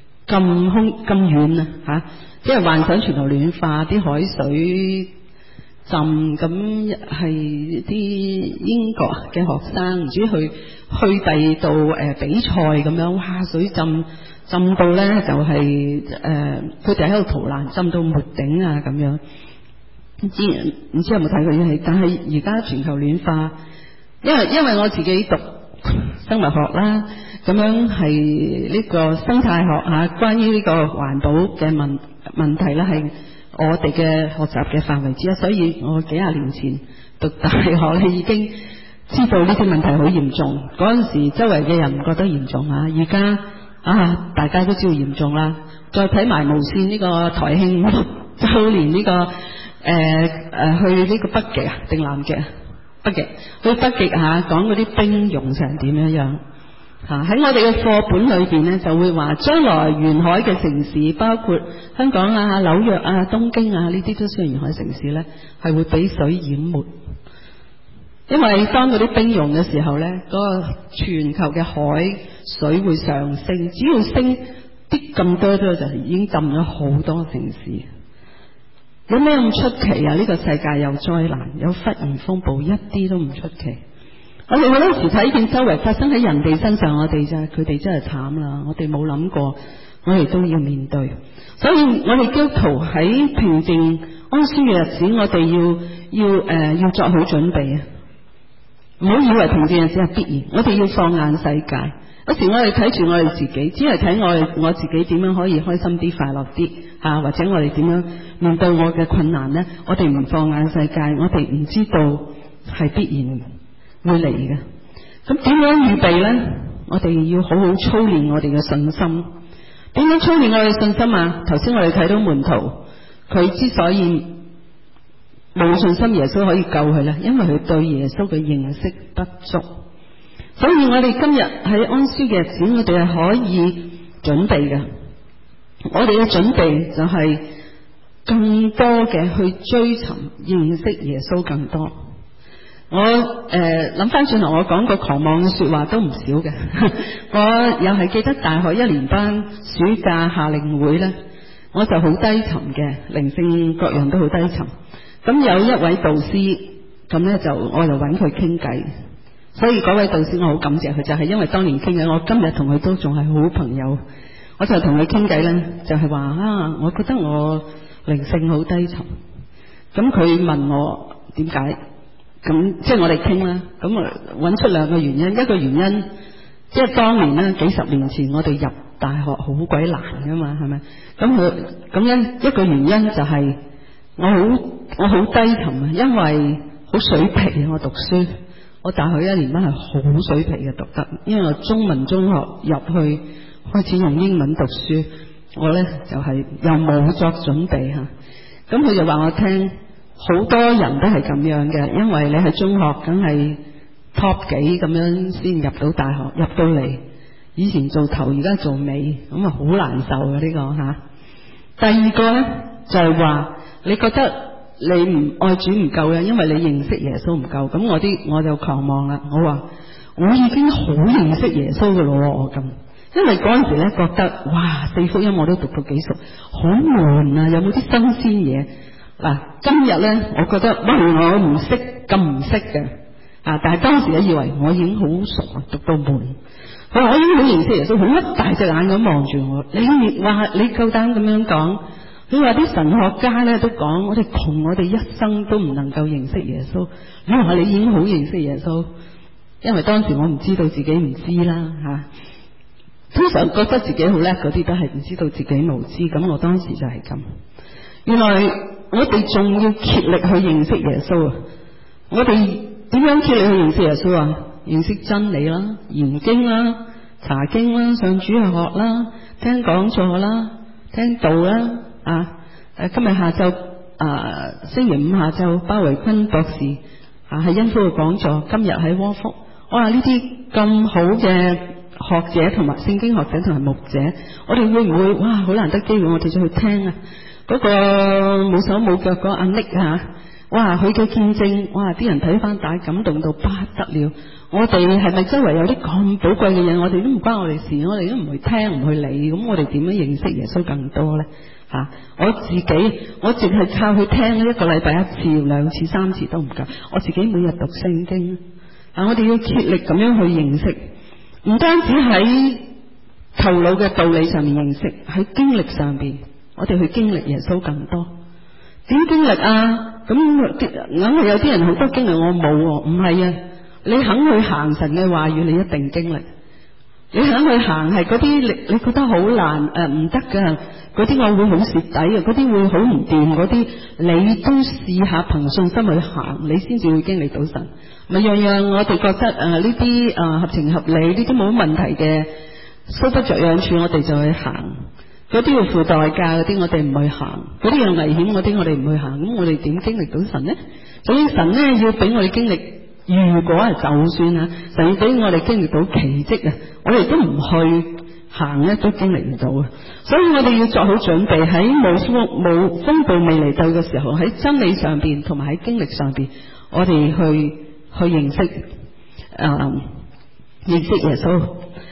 遠啊，即係幻想全球暖化，啲海水浸，咁係啲英國嘅學生唔知去第二度比賽咁樣，哇！水浸到呢，就係佢哋喺度逃難，浸到沒頂啊咁樣。唔知有冇睇過呢戲？但係而家全球暖化，因為我自己讀生物學啦，咁樣係呢個生態學關於呢個環保嘅問題咧，係我哋嘅學習嘅範圍之一，所以我幾廿年前讀大學咧已經知道呢啲問題好嚴重。嗰陣時周圍嘅人唔覺得嚴重啊，而家大家都知道嚴重啦。再睇埋無綫呢個台慶周年呢個去呢個北極定南極北極去北極講嗰啲冰融成點樣喺我哋嘅課本裏邊呢，就會話將來沿海嘅城市，包括香港紐約東京呢啲都算沿海城市呢，係會俾水淹沒。因為當嗰啲冰融嘅時候呢，嗰個全球嘅海水會上升，只要升啲咁多就已經浸咗好多城市。有咩咁出奇啊？呢個世界有災難，有忽然風暴，一啲都唔出奇。我哋好多時睇見周圍發生喺人哋身上，佢哋真係慘啦。我哋冇諗過我哋都要面對。所以我哋基督徒喺平靜安舒嘅日子，我哋要作好準備啊！唔好以為平靜日子係必然，我哋要放眼世界。有時我哋睇住我哋自己，只係睇我自己點樣可以開心啲、快樂啲吓，或者我哋點樣面對我嘅困難呢？我哋唔放眼世界，我哋唔知道係必然會嚟嘅。咁點樣預備呢？我哋要好好操練我哋嘅信心。點樣操練我哋嘅信心啊？頭先我哋睇到門徒，佢之所以冇信心耶穌可以救佢咧，因為佢對耶穌嘅認識不足。所以我哋今日喺安舒嘅日子，我哋係可以準備嘅。我哋嘅準備就係更多嘅去追尋認識耶穌更多。我諗翻轉頭，我講過狂妄嘅說話都唔少嘅。我又係記得大學1年班暑假夏令會咧，我就好低沉嘅，靈性各樣都好低沉。咁有一位導師，咁咧我就揾佢傾偈。所以嗰位導師我好感謝佢，就係因為當年傾偈，我今日同佢都仲係好朋友。我就同佢傾偈咧，就係話我覺得我靈性好低沉。咁佢問我點解？咁即係我哋傾啦。咁啊揾出2個原因，一個原因即係當年咧，幾十年前我哋入大學好鬼難噶嘛，係咪？咁樣一個原因就係我好低沉啊，因為好水皮啊，我讀書。我大學1年班係好水皮嘅讀得，因為我中文中學入去開始用英文讀書，我呢就係又冇作準備吓。咁佢就話我聽，好多人都係咁樣嘅，因為你喺中學梗係 top 幾咁樣先入到大學，入到嚟以前做頭，而家做尾，咁啊好難受嘅呢個吓。第二個呢，就係話你覺得你唔愛主唔夠嘅，因為你認識耶穌唔夠。咁我就狂妄啦，我話我已經好認識耶穌嘅咯，我咁。因為嗰陣時咧覺得哇4福音我都讀到幾熟，好悶啊，有冇啲新鮮嘢？嗱，今日咧我覺得我唔識咁唔識嘅但係當時咧以為我已經好熟啊，讀到悶。佢話我已經好認識耶穌，好一大隻眼咁望住我。你話你夠膽咁樣講？佢話啲神學家咧都講，我哋窮我哋一生都唔能夠認識耶穌。你話你已經好認識耶穌，因為當時我唔知道自己唔知啦吓。通常覺得自己好叻嗰啲都係唔知道自己無知，咁我當時就係咁。原來我哋仲要竭力去認識耶穌啊！我哋點樣竭力去認識耶穌啊？認識真理啦，研經啦，查經啦，上主日學啦，聽講座啦，聽道啦今日下晝星期5下晝包維坤博士喺恩福嘅講座，今日喺窩福。哇！呢啲咁好嘅學者同埋聖經學者同埋牧者，我哋會唔會哇好難得機會我哋就去聽啊？嗰個冇手冇腳嗰個阿 Nick 哇佢嘅見證，哇啲人睇翻帶感動到不得了。我哋係咪周圍有啲咁寶貴嘅嘢，我哋都唔關我哋事，我哋都唔去聽唔去理，咁我哋點樣認識耶穌更多呢？我自己我淨係靠去聽一個禮拜1次、2次、3次都唔夠，我自己每日讀聖經我哋要竭力咁樣去認識，唔單止喺頭腦嘅道理上面認識，喺經歷上邊我哋去經歷耶穌更多。點經歷啊？咁硬係有啲人好多經歷，我冇喎。唔係啊，你肯去行神嘅話語，你一定經歷。你肯去行係嗰啲你覺得好難唔得㗎，嗰啲我會好蝕底嘅，嗰啲會好唔掂嗰啲，你都試下憑信心去行，你先至會經歷到神。咪樣樣我哋覺得呢啲合情合理，呢啲冇問題嘅，搔不着癢處我哋就去行。嗰啲要付代價嗰啲我哋唔去行，嗰啲有危險嗰啲我哋唔去行，咁我哋點經歷到神呢？所以神呢要俾我哋經歷，如果係就算神要俾我哋經歷到奇蹟我哋都唔去行咧，都經歷唔到啊！所以我哋要做好準備，喺冇風暴未嚟到嘅時候，喺真理上邊同埋喺經歷上邊，我哋去認識耶穌。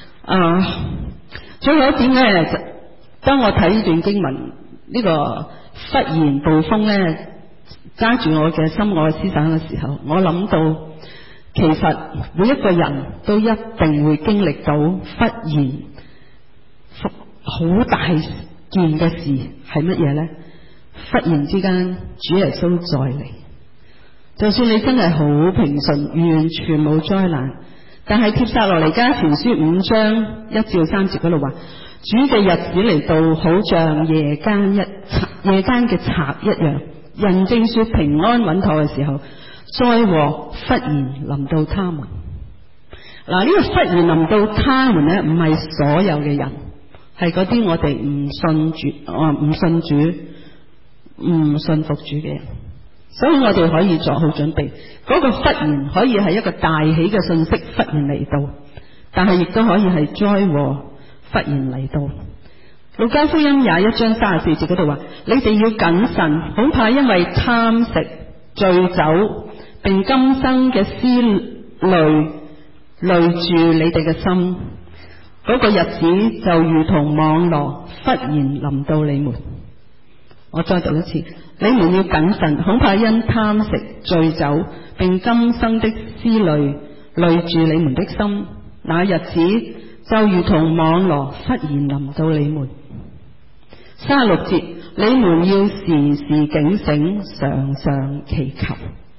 最後一點咧，當我睇呢段經文呢個忽然暴風咧揸住我嘅心愛思想嘅時候，我諗到其實每一個人都一定會經歷到忽然好大件嘅事係乜嘢呢？忽然之間主耶穌再嚟，就算你真係好平順，完全冇災難，但係帖撒羅尼迦前書5章1至3節嗰度話，主嘅日子嚟到，好像夜間嘅賊一樣，人正說平安穩妥嘅時候，災禍忽然臨到他們。嗱，呢個忽然臨到他們呢，唔係所有嘅人，係嗰啲我哋唔信主、唔信服主嘅人。所以我哋可以做好準備，嗰個忽然可以係一個大喜嘅信息忽然嚟到，但係亦都可以係災禍忽然嚟到。路加福音21章34節嗰度話，你哋要謹慎，恐怕因為貪食、醉酒並今生嘅思慮累住你哋嘅心，嗰個日子就如同網羅忽然臨到你們。我再讀一次，你們要謹慎，恐怕因貪食、醉酒並今生的思慮累住你們的心，那日子就如同網羅忽然臨到你們。36節，你們要時時警醒，常常祈求。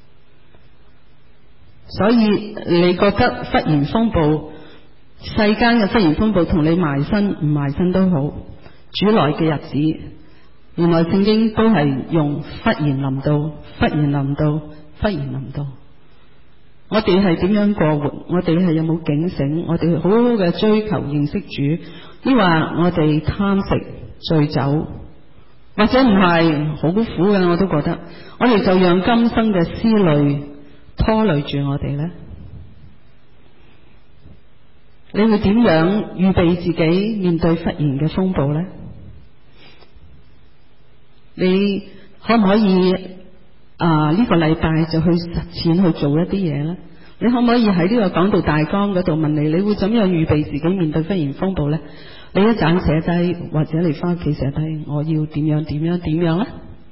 所以你覺得忽然風暴，世間嘅忽然風暴同你埋身唔埋身都好，主來嘅日子，原來聖經都係用忽然臨到、忽然臨到、忽然臨到。我哋係點樣過活？我哋係有冇警醒？我哋好好嘅追求認識主，抑或我哋貪食醉酒，或者唔係好苦嘅，我都覺得我哋就讓今生嘅思慮拖累住我哋呢？你會點樣預備自己面對忽然嘅風暴呢？你可唔可以呢個禮拜就去實踐去做一啲嘢呢？你可唔可以喺呢個講道大綱嗰度問你會怎樣預備自己面對忽然風暴呢？你一陣寫低，或者你翻屋企寫低，我要點樣點樣點樣呢？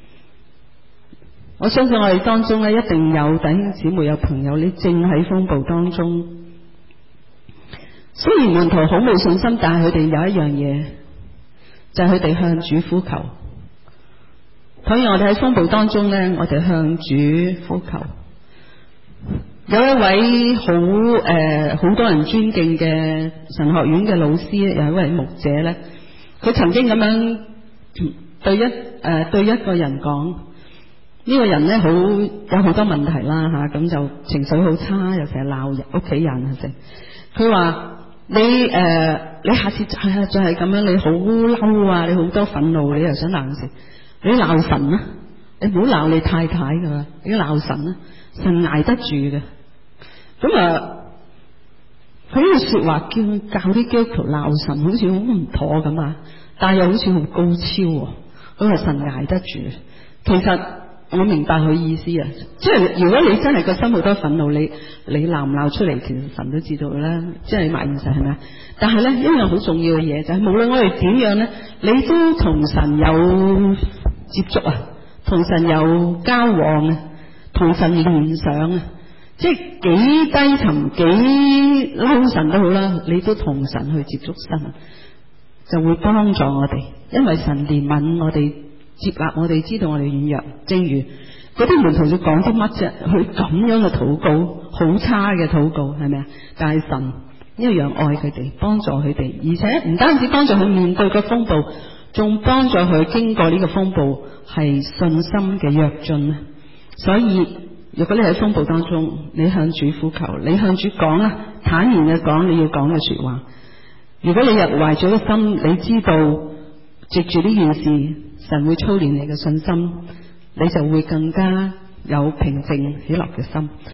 我相信我哋當中一定有弟兄姊妹有朋友，你正喺風暴當中。雖然門徒好冇信心，但係佢哋有一樣嘢，就係佢哋向主呼求。所以我哋喺風暴當中呢，我哋向主呼求。有一位好多人尊敬嘅神學院嘅老師，有一位牧者呢，佢曾經咁樣對一個人講，呢個人呢有好多問題啦吓，咁就情緒好差，又成日鬧屋企人成。佢話你下次再係咁樣，你好嬲啊，你好多憤怒，你又想鬧神，你鬧神啊，你唔好鬧你太太噶啦，你鬧神啊，神捱得住嘅。咁佢呢句說話教啲基督徒鬧神，好似好唔妥咁啊，但係又好似好高超。佢話神捱得住。其實我明白佢意思啊，即係如果你真係個心好多憤怒，你鬧唔鬧出嚟，其實神都知道啦，即係埋現實係咪？但係咧，一樣好重要嘅嘢就係，無論我哋點樣咧，你都同神有接觸啊，同神有交往啊，同神聯想啊，即係幾低沉幾嬲神都好啦，你都同神去接觸神，就會幫助我哋，因為神憐憫我哋，接納我哋，知道我哋軟弱。正如嗰啲門徒要講啲乜啫？佢咁樣嘅禱告，好差嘅禱告，係咪啊？但係神一樣愛佢哋，幫助佢哋，而且唔單止幫助佢面對個風暴，仲幫助佢經過呢個風暴係信心嘅躍進。所以如果你喺風暴當中，你向主呼求，你向主講啊，坦然嘅講你要講嘅說話。如果你入懷咗個心，你知道藉住呢件事，神會操練你嘅信心，你就會更加有平靜喜樂嘅心。